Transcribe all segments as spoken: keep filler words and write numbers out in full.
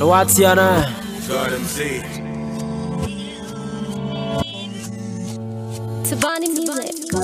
What's your name? God M C. Tabani Music.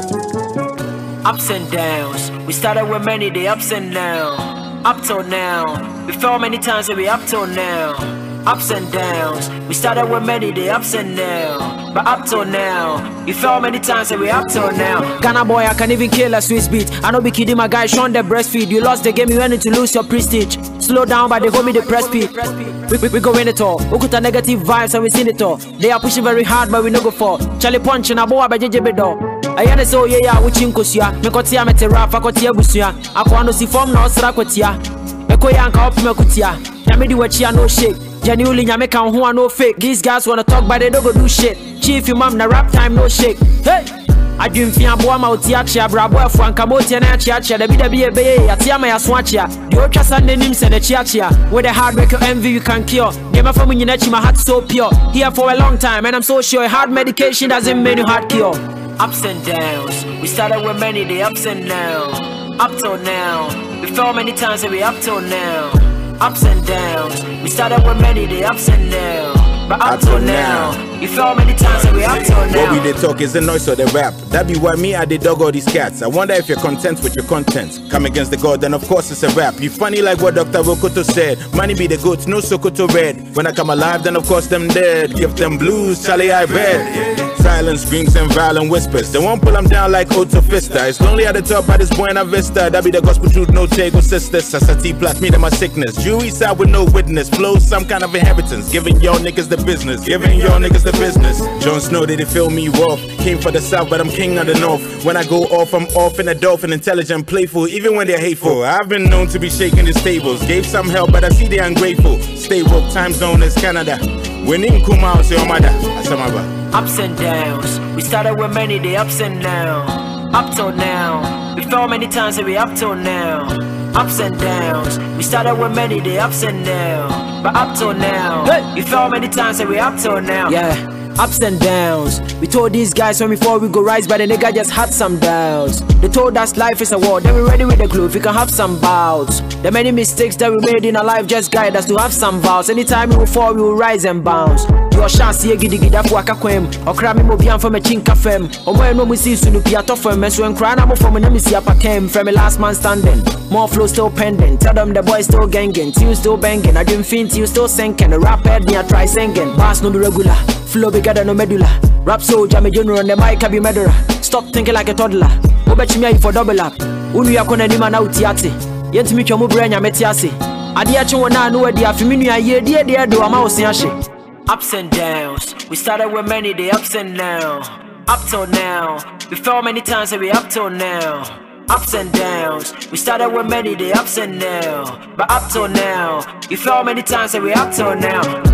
Ups and downs. We started with many, the ups and downs. Up till now. We fell many times and we up till now. Ups and downs. We started with many, the ups and downs. But up till now, you fell many times and we up till now. Ghana boy, I can even kill a Swiss beat. I know be kidding my guy, Sean the breastfeed. You lost the game, you went to lose your prestige. Slow down, but they hold me the press speed. We, we, we go in it all. We put a negative vibes and we seen it all. They are pushing very hard, but we no go for. Charlie punch and a boy by J J Bedo. I hear so yeah yeah we chinkosia. Me kotia me tera fa kotia busia. Akwa no si form na osra kotia. Me ko yanka op me kotia. Nyame di wachia no shake. Genuinely nyame kan ho no fake. These guys wanna talk but they don't go do shit. Chief your mom na rap time no shake. Hey, I dream fi aboa ma oti achia brabo afo anka motia na achia achia da bi da bi ebe ye atia ma yaso achia. The ultra san nanim se na achia achia. With the hard work your envy you can cure. Dem afa mu nyina chi my heart so pure. Here for a long time and I'm so sure hard medication doesn't mean you hard cure. Ups and downs. We started with many, the ups and downs. Up till now. We fell many times and we up till now. Ups and downs. We started with many, the ups and downs. But up, up till now. now. You fell many times and we up till now. What we they talk is the noise of the rap. That be why me I did dog all these cats. I wonder if you're content with your content. Come against the god, then of course it's a rap. You funny like what Doctor Wokoto said. Money be the goods, no Sokoto red. When I come alive, then of course them dead. Give them blues, Charlie I read. Silence, screams and violent whispers. They won't pull them down like Otto Fista. It's lonely at the top by this Buena Vista. That be the gospel truth, no Tego sisters. Sasati plus me to my sickness. Jewy side with no witness. Flow some kind of inheritance. Giving y'all niggas the business. Giving y'all niggas the business. Jon Snow, they feel me rough. Came for the south, but I'm king of the north. When I go off, I'm off in a dolphin. Intelligent, playful, even when they're hateful. I've been known to be shaking these tables. Gave some help, but I see they ungrateful. Stay woke, time zone is Canada. Winning Kumao, say Omada. Asamaba. Ups and downs. We started with many, the ups and downs. Up till now. We fell many times and we up till now. Ups and downs. We started with many, the ups and downs. But up till now. Hey. We fell many times and we up till now. Yeah. Ups and downs. We told these guys when before we go rise, but the nigga just had some doubts. They told us life is a war, then we ready with the clue if we can have some bouts. The many mistakes that we made in our life just guide us to have some vows. Anytime we will fall, we will rise and bounce. Your chance here giddy giddy for akakwem. Or crabby mobian from a chinka fem. Or when no we see Sunupia Toffem, and so when crying I'm from an embassy up came from a last man standing. More flow still pending. Tell them the boy still ganging, you still banging. I didn't think you still sinking. The rap head me I try singing. Bass no be regular. Flow bigger than no medulla. Rap soldier, me general on the mic, I be murderer. Stop thinking like a toddler. Go bet me for double up. Unu ya kona nima na utiati. Yenti mi chomu brenya metiasi. Adi ya chungo na anuwe di afiminu ya ye di di do ama osiyashi. Ups and downs. We started with many, the ups and downs. Up till now. We fell many times and we up till now. Ups and downs. We started with many, the ups and downs. But up till now. You fell many times and we up till now.